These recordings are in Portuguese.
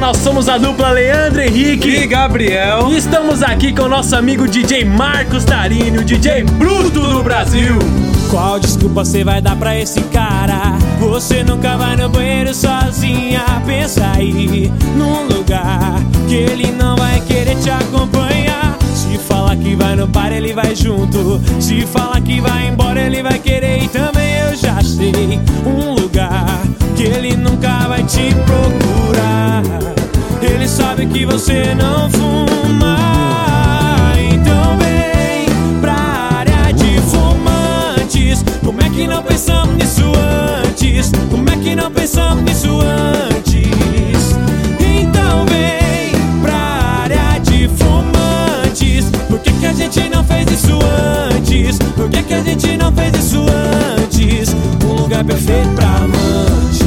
nós somos a dupla Leandro Henrique e Gabriel. E estamos aqui com o nosso amigo DJ Marcos Tarini, o DJ bruto do Brasil. Qual desculpa você vai dar pra esse cara? Você nunca vai no banheiro sozinha. Pensa aí num lugar que ele não vai querer te acompanhar. Se fala que vai no bar, ele vai junto. Se fala que vai embora, ele vai querer. E também eu já sei um lugar que ele nunca vai te procurar. Ele sabe que você não fuma. Então vem pra área de fumantes. Como é que não pensamos nisso antes? Como é que não pensamos nisso antes? Então vem pra área de fumantes. Por que a gente não fez isso antes? Por que a gente não fez isso antes? Um lugar perfeito pra amantes.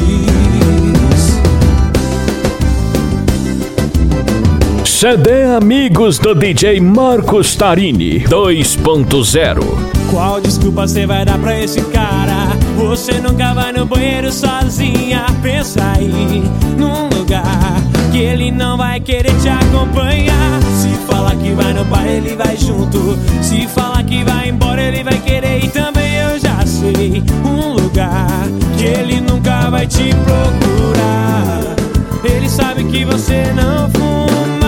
CD Amigos do DJ Marcos Tarini 2.0. Qual desculpa você vai dar pra esse cara? Você nunca vai no banheiro sozinha. Pensa aí num lugar que ele não vai querer te acompanhar. Se fala que vai no bar, ele vai junto. Se fala que vai embora, ele vai querer. E também eu já sei um lugar que ele nunca vai te procurar. Ele sabe que você não fuma.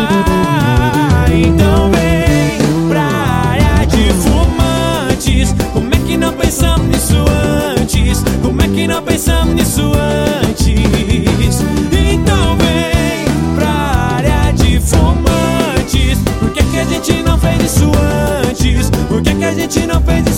Então vem pra área de fumantes. Como é que não pensamos nisso antes? Como é que não pensamos nisso antes? Então vem pra área de fumantes. Por que a gente não fez isso antes? Por que a gente não fez isso